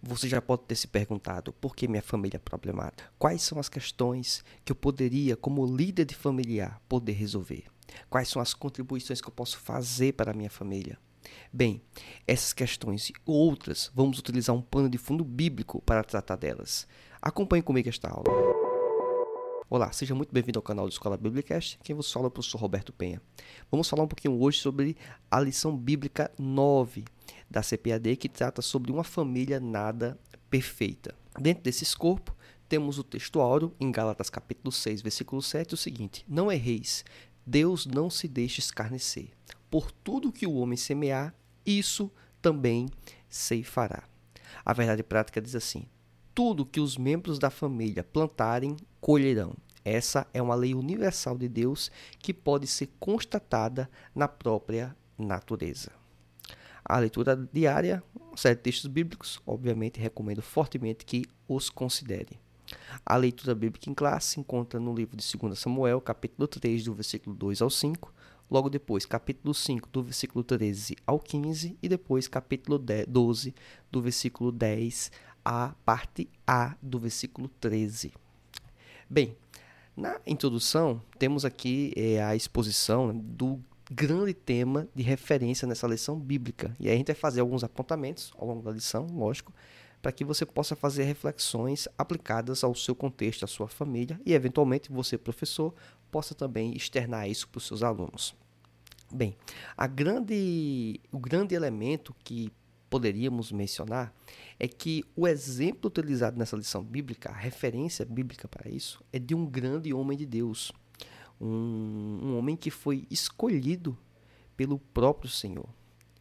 Você já pode ter se perguntado por que minha família é problemática? Quais são as questões que eu poderia, como líder de familiar, poder resolver? Quais são as contribuições que eu posso fazer para a minha família? Bem, essas questões e outras, vamos utilizar um pano de fundo bíblico para tratar delas. Acompanhe comigo esta aula. Olá, seja muito bem-vindo ao canal do Escola Biblicast. Quem vos fala é o professor Roberto Penha. Vamos falar um pouquinho hoje sobre a lição bíblica 9 da CPAD, que trata sobre uma família nada perfeita. Dentro desse escopo, temos o texto áureo em Gálatas capítulo 6, versículo 7, o seguinte: Não erreis, Deus não se deixa escarnecer. Por tudo que o homem semear, isso também ceifará. A verdade prática diz assim: tudo que os membros da família plantarem, colherão. Essa é uma lei universal de Deus que pode ser constatada na própria natureza. A leitura diária, uma série de textos bíblicos, obviamente recomendo fortemente que os considere. A leitura bíblica em classe se encontra no livro de 2 Samuel, capítulo 3, do versículo 2 ao 5, logo depois capítulo 5, do versículo 13 ao 15, e depois capítulo 12, do versículo 10 a parte A do versículo 13. Bem, na introdução, temos aqui a exposição do grande tema de referência nessa lição bíblica. E aí a gente vai fazer alguns apontamentos ao longo da lição, lógico, para que você possa fazer reflexões aplicadas ao seu contexto, à sua família, e eventualmente você, professor, possa também externar isso para os seus alunos. Bem, o grande elemento que poderíamos mencionar é que o exemplo utilizado nessa lição bíblica, a referência bíblica para isso, é de um grande homem de Deus, um homem que foi escolhido pelo próprio Senhor.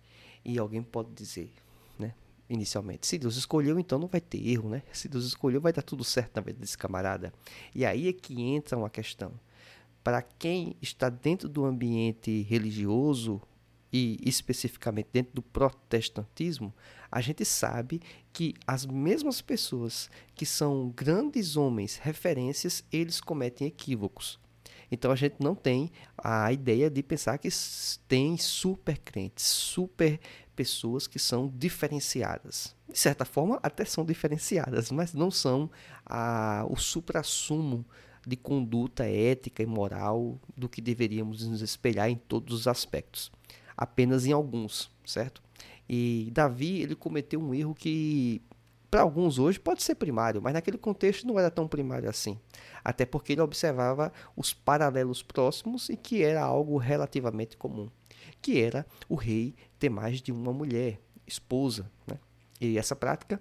E alguém pode dizer, né, inicialmente, se Deus escolheu, então não vai ter erro, né? Se Deus escolheu, vai dar tudo certo na vida desse camarada. E aí é que entra uma questão. Para quem está dentro do ambiente religioso, e especificamente dentro do protestantismo, a gente sabe que as mesmas pessoas que são grandes homens, referências, eles cometem equívocos. Então a gente não tem a ideia de pensar que tem super crentes, super pessoas que são diferenciadas. De certa forma, até são diferenciadas, mas não são o suprassumo de conduta ética e moral do que deveríamos nos espelhar em todos os aspectos. Apenas em alguns, certo? E Davi, ele cometeu um erro que, para alguns hoje, pode ser primário, mas naquele contexto não era tão primário assim. Até porque ele observava os paralelos próximos e que era algo relativamente comum, que era o rei ter mais de uma mulher, esposa, né? E essa prática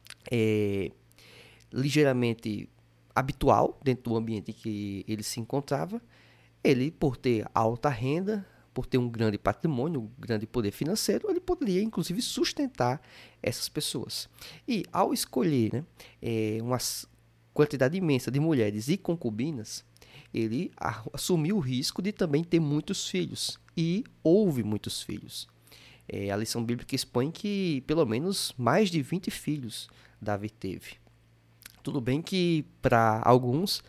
é ligeiramente habitual dentro do ambiente em que ele se encontrava. Ele, por ter alta renda, por ter um grande patrimônio, um grande poder financeiro, ele poderia, inclusive, sustentar essas pessoas. E, ao escolher, né, uma quantidade imensa de mulheres e concubinas, ele assumiu o risco de também ter muitos filhos. E houve muitos filhos. A lição bíblica expõe que, pelo menos, mais de 20 filhos Davi teve. Tudo bem que para alguns,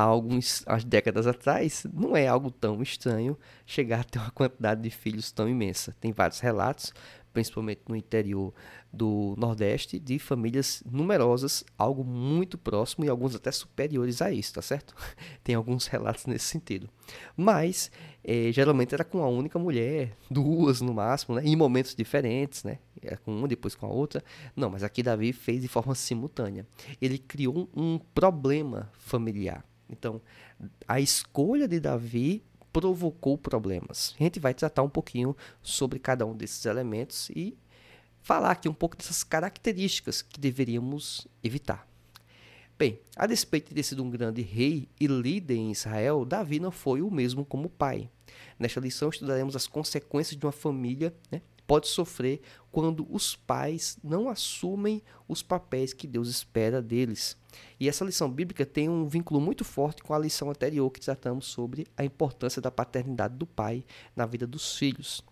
há décadas atrás, não é algo tão estranho chegar a ter uma quantidade de filhos tão imensa. Tem vários relatos, principalmente no interior do Nordeste, de famílias numerosas, algo muito próximo e alguns até superiores a isso, tá certo? Tem alguns relatos nesse sentido. Mas, geralmente era com uma única mulher, duas no máximo, né? Em momentos diferentes, né? Era com uma, depois com a outra. Não, mas aqui Davi fez de forma simultânea. Ele criou um problema familiar. Então, a escolha de Davi provocou problemas. A gente vai tratar um pouquinho sobre cada um desses elementos e falar aqui um pouco dessas características que deveríamos evitar. Bem, a despeito de ter sido um grande rei e líder em Israel, Davi não foi o mesmo como pai. Nesta lição estudaremos as consequências de uma família, né, pode sofrer quando os pais não assumem os papéis que Deus espera deles. E essa lição bíblica tem um vínculo muito forte com a lição anterior que tratamos sobre a importância da paternidade do pai na vida dos filhos.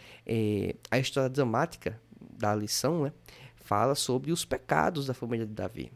A história dramática da lição, né, fala sobre os pecados da família de Davi,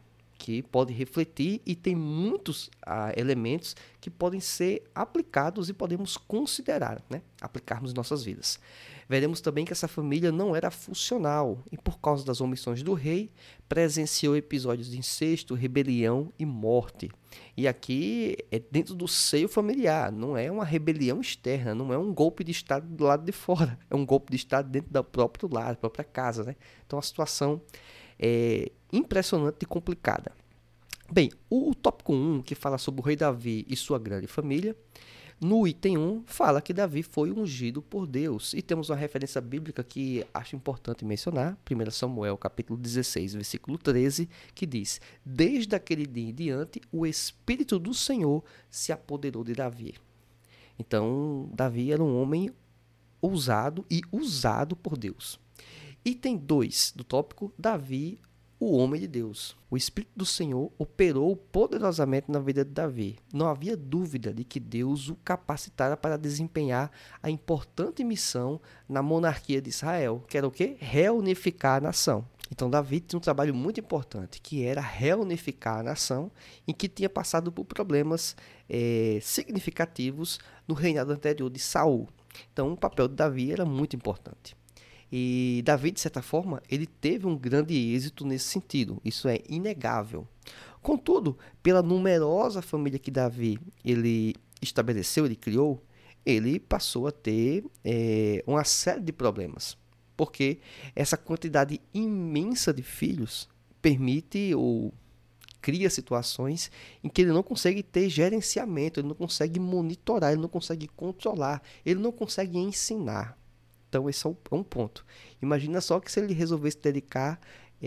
que pode refletir e tem muitos elementos que podem ser aplicados e podemos considerar, né? Aplicarmos em nossas vidas. Veremos também que essa família não era funcional e, por causa das omissões do rei, presenciou episódios de incesto, rebelião e morte. E aqui é dentro do seio familiar, não é uma rebelião externa, não é um golpe de Estado do lado de fora, é um golpe de Estado dentro do próprio lar, da própria casa, né? Então a situação é impressionante e complicada. Bem, o tópico 1, que fala sobre o rei Davi e sua grande família, no item 1, fala que Davi foi ungido por Deus. E temos uma referência bíblica que acho importante mencionar, 1 Samuel, capítulo 16, versículo 13, que diz: Desde aquele dia em diante, o Espírito do Senhor se apoderou de Davi. Então, Davi era um homem ousado e usado por Deus. Item 2 do tópico, Davi, o homem de Deus. O Espírito do Senhor operou poderosamente na vida de Davi. Não havia dúvida de que Deus o capacitara para desempenhar a importante missão na monarquia de Israel, que era o quê? Reunificar a nação. Então Davi tinha um trabalho muito importante, que era reunificar a nação, em que tinha passado por problemas significativos no reinado anterior de Saul. Então o papel de Davi era muito importante. E Davi, de certa forma, ele teve um grande êxito nesse sentido. Isso é inegável. Contudo, pela numerosa família que Davi ele estabeleceu, ele criou, ele passou a ter uma série de problemas. Porque essa quantidade imensa de filhos permite ou cria situações em que ele não consegue ter gerenciamento, ele não consegue monitorar, ele não consegue controlar, ele não consegue ensinar. Então, esse é um ponto. Imagina só que se ele resolvesse dedicar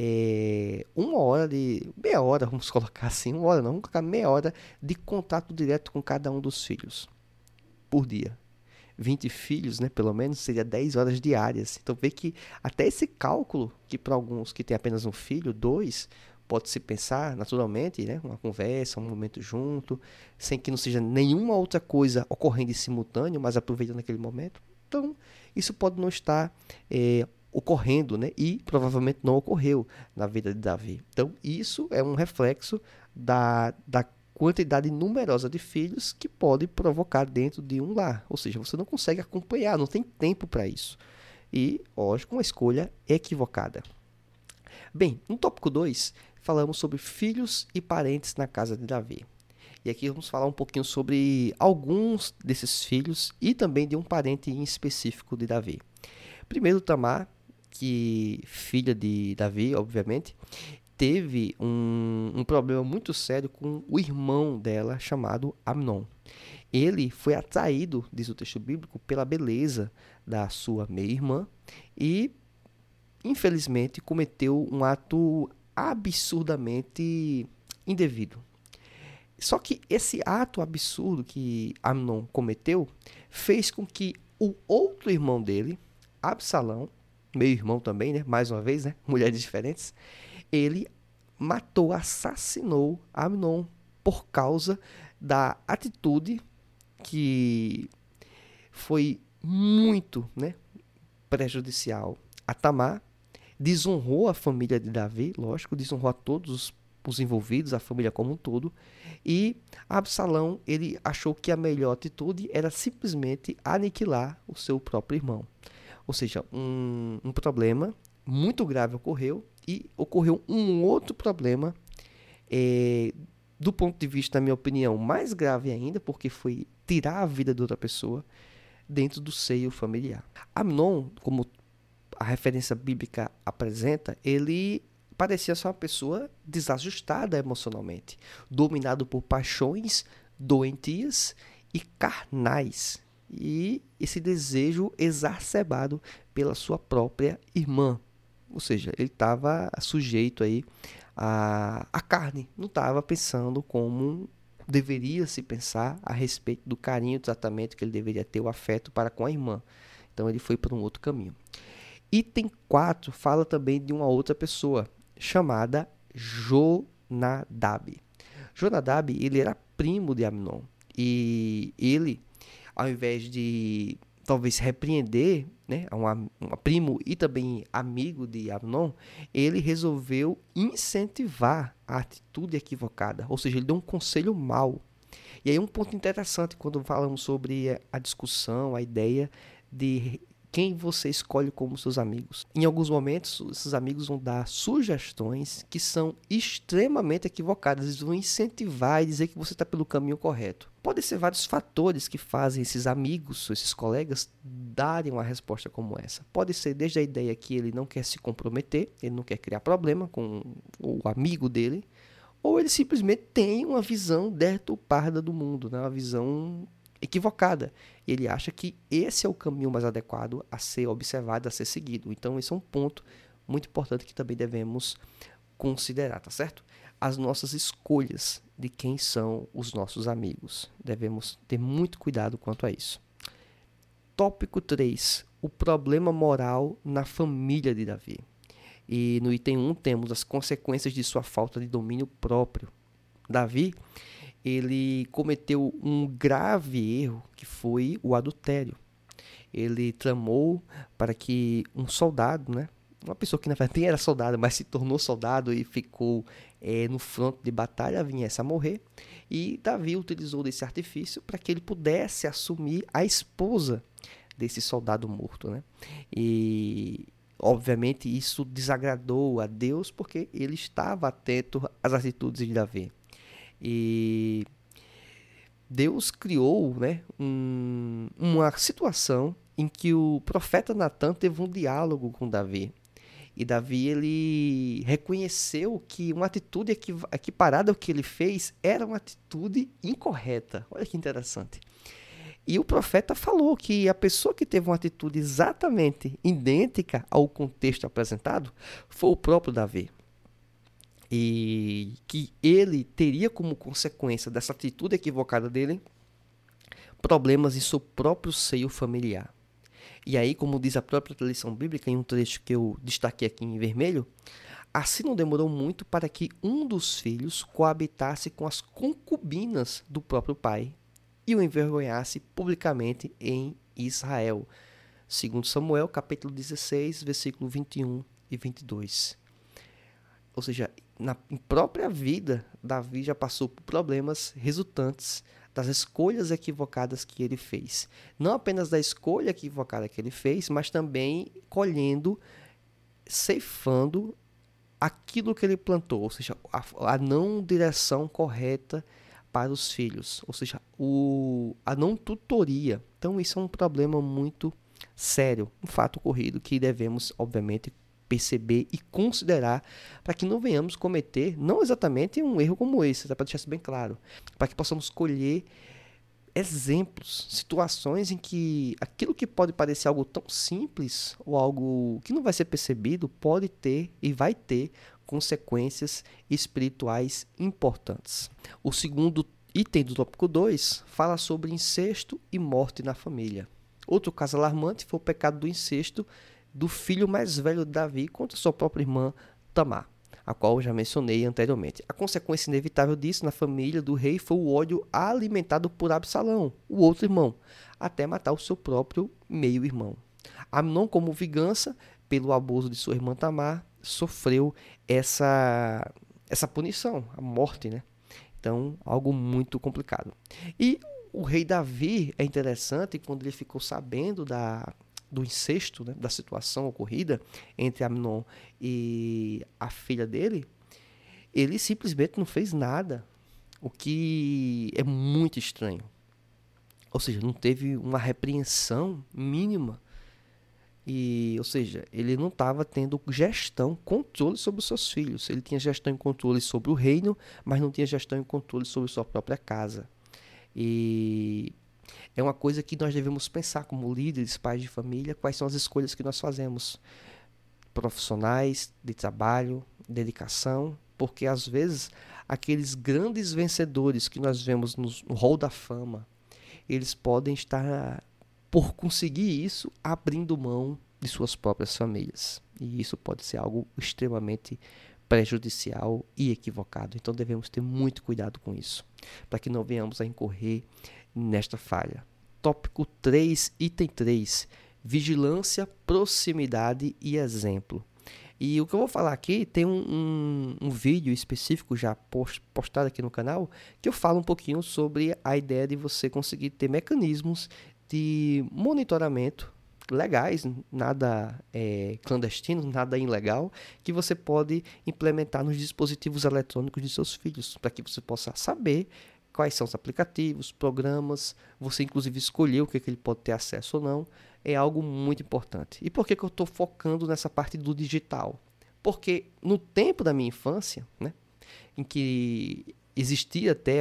meia hora, vamos colocar assim, vamos colocar meia hora de contato direto com cada um dos filhos por dia. 20 filhos, né, pelo menos, seria 10 horas diárias. Então, vê que até esse cálculo, que para alguns que têm apenas um filho, 2, pode-se pensar naturalmente, né, uma conversa, um momento junto, sem que não seja nenhuma outra coisa ocorrendo em simultâneo, mas aproveitando aquele momento. Então, isso pode não estar ocorrendo, né? E provavelmente não ocorreu na vida de Davi. Então, isso é um reflexo da quantidade numerosa de filhos que pode provocar dentro de um lar. Ou seja, você não consegue acompanhar, não tem tempo para isso. E, lógico, uma escolha equivocada. Bem, no tópico 2, falamos sobre filhos e parentes na casa de Davi. E aqui vamos falar um pouquinho sobre alguns desses filhos e também de um parente em específico de Davi. Primeiro, Tamar, que filha de Davi, obviamente, teve um problema muito sério com o irmão dela, chamado Amnon. Ele foi atraído, diz o texto bíblico, pela beleza da sua meia-irmã e, infelizmente, cometeu um ato absurdamente indevido. Só que esse ato absurdo que Amnon cometeu fez com que o outro irmão dele, Absalão, meio-irmão também, né? Mais uma vez, né? Mulheres diferentes, ele matou, assassinou Amnon por causa da atitude que foi muito, né, prejudicial a Tamar, desonrou a família de Davi, lógico, desonrou a todos os envolvidos, a família como um todo, e Absalão, ele achou que a melhor atitude era simplesmente aniquilar o seu próprio irmão. Ou seja, um problema muito grave ocorreu, e ocorreu um outro problema, do ponto de vista, na minha opinião, mais grave ainda, porque foi tirar a vida de outra pessoa dentro do seio familiar. Amnon, como a referência bíblica apresenta, ele parecia ser uma pessoa desajustada emocionalmente, dominado por paixões doentias e carnais, e esse desejo exacerbado pela sua própria irmã. Ou seja, ele estava sujeito aí à carne, não estava pensando como deveria se pensar a respeito do carinho e tratamento que ele deveria ter, o afeto para com a irmã. Então ele foi para um outro caminho. Item 4 fala também de uma outra pessoa, chamada Jonadab. Jonadab, ele era primo de Amnon. E ele, ao invés de talvez repreender, né, um primo e também amigo de Amnon, ele resolveu incentivar a atitude equivocada, ou seja, ele deu um conselho mau. E aí um ponto interessante quando falamos sobre a discussão, a ideia de quem você escolhe como seus amigos. Em alguns momentos, esses amigos vão dar sugestões que são extremamente equivocadas. Eles vão incentivar e dizer que você está pelo caminho correto. Podem ser vários fatores que fazem esses amigos, esses colegas, darem uma resposta como essa. Pode ser desde a ideia que ele não quer se comprometer, ele não quer criar problema com o amigo dele, ou ele simplesmente tem uma visão deturpada do mundo, né? Uma visão equivocada. Ele acha que esse é o caminho mais adequado a ser observado, a ser seguido. Então, esse é um ponto muito importante que também devemos considerar, tá certo? As nossas escolhas de quem são os nossos amigos. Devemos ter muito cuidado quanto a isso. Tópico 3. O problema moral na família de Davi. E no item 1 temos as consequências de sua falta de domínio próprio. Davi, ele cometeu um grave erro, que foi o adultério. Ele tramou para que um soldado, né, uma pessoa que na verdade nem era soldado, mas se tornou soldado e ficou no fronte de batalha, viesse a morrer. E Davi utilizou desse artifício para que ele pudesse assumir a esposa desse soldado morto, né? E obviamente isso desagradou a Deus, porque ele estava atento às atitudes de Davi. E Deus criou, né, uma situação em que o profeta Natan teve um diálogo com Davi. E Davi, ele reconheceu que uma atitude equiparada ao que ele fez era uma atitude incorreta. Olha que interessante. E o profeta falou que a pessoa que teve uma atitude exatamente idêntica ao contexto apresentado foi o próprio Davi. E que ele teria como consequência dessa atitude equivocada dele problemas em seu próprio seio familiar. E aí, como diz a própria tradição bíblica, em um trecho que eu destaquei aqui em vermelho, assim não demorou muito para que um dos filhos coabitasse com as concubinas do próprio pai e o envergonhasse publicamente em Israel. Segundo Samuel, capítulo 16, versículo 21 e 22. Ou seja, na própria vida, Davi já passou por problemas resultantes das escolhas equivocadas que ele fez. Não apenas da escolha equivocada que ele fez, mas também colhendo, ceifando aquilo que ele plantou, ou seja, a não direção correta para os filhos, ou seja, a não tutoria. Então isso é um problema muito sério, um fato ocorrido que devemos, obviamente, perceber e considerar para que não venhamos cometer, não exatamente um erro como esse, para deixar isso bem claro, para que possamos colher exemplos, situações em que aquilo que pode parecer algo tão simples ou algo que não vai ser percebido pode ter e vai ter consequências espirituais importantes. O segundo item do tópico 2 fala sobre incesto e morte na família. Outro caso alarmante foi o pecado do incesto do filho mais velho de Davi contra sua própria irmã Tamar, a qual eu já mencionei anteriormente. A consequência inevitável disso na família do rei foi o ódio alimentado por Absalão, o outro irmão, até matar o seu próprio meio-irmão. Amnon, como vingança pelo abuso de sua irmã Tamar, sofreu essa punição, a morte, né? Então, algo muito complicado. E o rei Davi, é interessante, quando ele ficou sabendo do incesto, né, da situação ocorrida entre Amnon e a filha dele, ele simplesmente não fez nada, o que é muito estranho. Ou seja, não teve uma repreensão mínima. Ou seja, ele não estava tendo gestão, controle sobre os seus filhos. Ele tinha gestão e controle sobre o reino, mas não tinha gestão e controle sobre sua própria casa. E é uma coisa que nós devemos pensar como líderes, pais de família, quais são as escolhas que nós fazemos, profissionais, de trabalho, dedicação, porque às vezes aqueles grandes vencedores que nós vemos no hall da fama, eles podem estar, por conseguir isso, abrindo mão de suas próprias famílias. E isso pode ser algo extremamente prejudicial e equivocado. Então devemos ter muito cuidado com isso, para que não venhamos a incorrer nesta falha. tópico 3, item 3, vigilância, proximidade e exemplo. E o que eu vou falar aqui tem um vídeo específico já postado aqui no canal, que eu falo um pouquinho sobre a ideia de você conseguir ter mecanismos de monitoramento legais, nada clandestino, nada ilegal, que você pode implementar nos dispositivos eletrônicos de seus filhos, para que você possa saber quais são os aplicativos, programas, você inclusive escolher o que ele pode ter acesso ou não, é algo muito importante. E por que eu estou focando nessa parte do digital? Porque no tempo da minha infância, né, em que existia até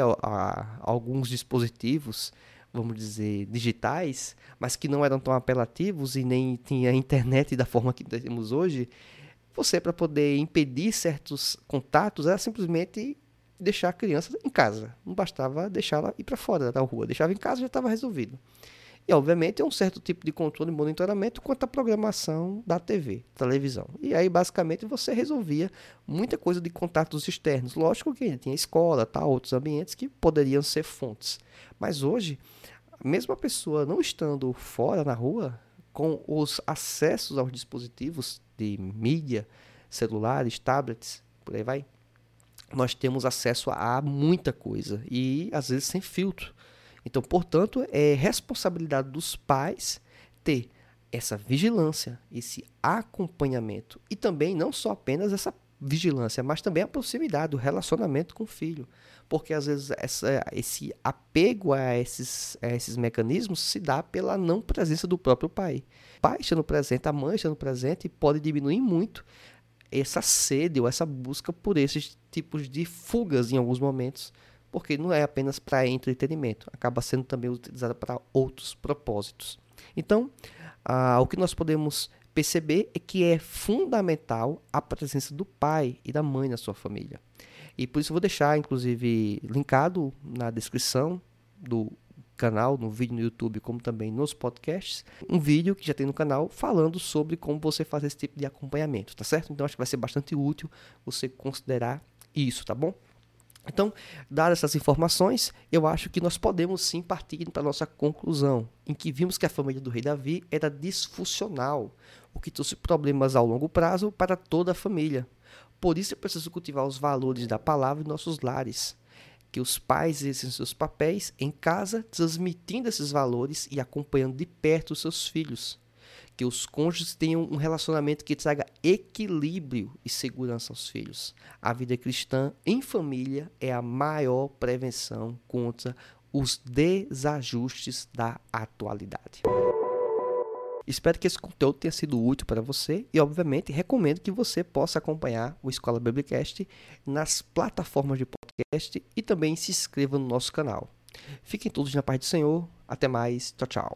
alguns dispositivos, vamos dizer, digitais, mas que não eram tão apelativos e nem tinha internet da forma que temos hoje, você, para poder impedir certos contatos, era simplesmente deixar a criança em casa. Não bastava deixá-la ir para fora da rua. Deixava em casa e já estava resolvido. E, obviamente, é um certo tipo de controle e monitoramento quanto à programação da TV, televisão. E aí, basicamente, você resolvia muita coisa de contatos externos. Lógico que tinha escola, outros ambientes que poderiam ser fontes. Mas hoje, mesmo a pessoa não estando fora na rua, com os acessos aos dispositivos de mídia, celulares, tablets, por aí vai, nós temos acesso a muita coisa e às vezes sem filtro. Então, portanto, é responsabilidade dos pais ter essa vigilância, esse acompanhamento e também não só apenas essa vigilância, mas também a proximidade, o relacionamento com o filho. Porque às vezes esse apego a esses mecanismos se dá pela não presença do próprio pai. O pai estando presente, a mãe estando presente, pode diminuir muito essa sede ou essa busca por esses tipos de fugas em alguns momentos, porque não é apenas para entretenimento, acaba sendo também utilizada para outros propósitos. Então, o que nós podemos perceber é que é fundamental a presença do pai e da mãe na sua família. E por isso eu vou deixar, inclusive, linkado na descrição do canal, no vídeo no YouTube, como também nos podcasts, um vídeo que já tem no canal falando sobre como você fazer esse tipo de acompanhamento, tá certo? Então acho que vai ser bastante útil você considerar isso, tá bom? Então, dadas essas informações, eu acho que nós podemos sim partir para a nossa conclusão, em que vimos que a família do rei Davi era disfuncional, o que trouxe problemas ao longo prazo para toda a família. Por isso é preciso cultivar os valores da palavra em nossos lares, que os pais exercem seus papéis em casa, transmitindo esses valores e acompanhando de perto os seus filhos. Que os cônjuges tenham um relacionamento que traga equilíbrio e segurança aos filhos. A vida cristã em família é a maior prevenção contra os desajustes da atualidade. Espero que esse conteúdo tenha sido útil para você e, obviamente, recomendo que você possa acompanhar o Escola Biblicast nas plataformas de podcast e também se inscreva no nosso canal. Fiquem todos na paz do Senhor. Até mais. Tchau, tchau.